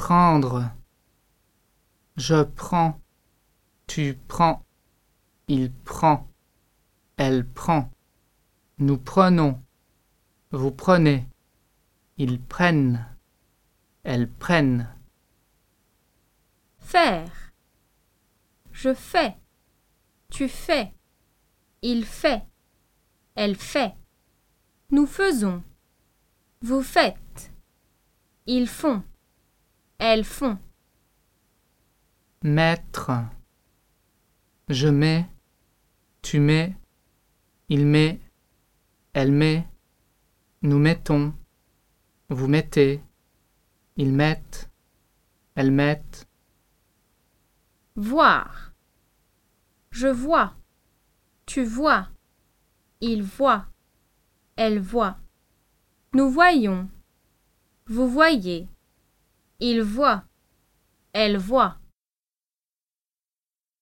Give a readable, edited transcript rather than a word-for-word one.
Prendre. Je prends. Tu prends. Il prend. Elle prend. Nous prenons. Vous prenez. Ils prennent. Elles prennent. Faire. Je fais. Tu fais. Il fait. Elle fait. Nous faisons. Vous faites. Ils font. Elles font. Mettre. Je mets. Tu mets. Il met. Elle met. Nous mettons. Vous mettez. Ils mettent. Elles mettent. Voir. Je vois. Tu vois. Il voit. Elle voit. Nous voyons. Vous voyez. Il voit. Elle voit.